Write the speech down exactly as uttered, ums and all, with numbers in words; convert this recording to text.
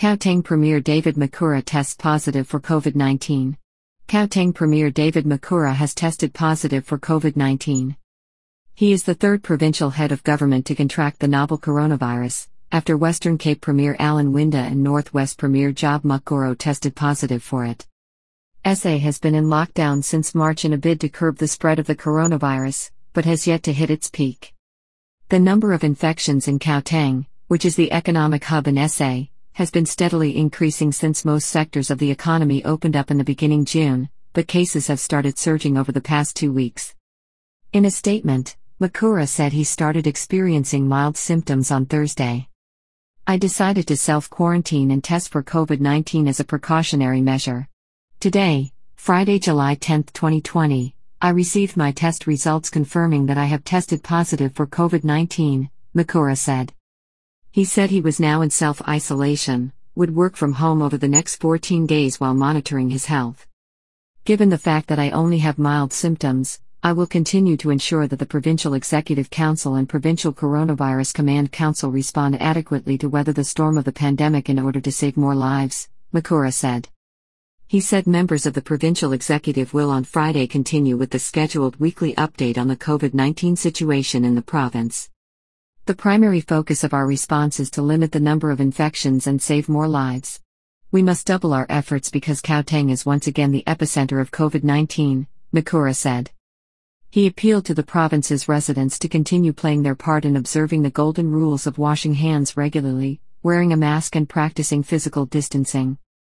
Gauteng Premier David Makura tests positive for COVID nineteen. Gauteng Premier David Makura has tested positive for COVID nineteen. He is the third provincial head of government to contract the novel coronavirus, after Western Cape Premier Alan Winda and Northwest Premier Job Mokgoro tested positive for it. S A has been in lockdown since March in a bid to curb the spread of the coronavirus, but has yet to hit its peak. The number of infections in Gauteng, which is the economic hub in S A, has been steadily increasing since most sectors of the economy opened up in the beginning June, but cases have started surging over the past two weeks. In a statement, Makura said he started experiencing mild symptoms on Thursday. I decided to self-quarantine and test for COVID nineteen as a precautionary measure. Today, Friday, July tenth, twenty twenty, I received my test results confirming that I have tested positive for COVID nineteen, Makura said. He said he was now in self-isolation, would work from home over the next fourteen days while monitoring his health. Given the fact that I only have mild symptoms, I will continue to ensure that the Provincial Executive Council and Provincial Coronavirus Command Council respond adequately to weather the storm of the pandemic in order to save more lives, Makura said. He said members of the Provincial Executive will on Friday continue with the scheduled weekly update on the COVID nineteen situation in the province. The primary focus of our response is to limit the number of infections and save more lives. We must double our efforts because Gauteng is once again the epicenter of COVID nineteen, Makura said. He appealed to the province's residents to continue playing their part in observing the golden rules of washing hands regularly, wearing a mask and practicing physical distancing.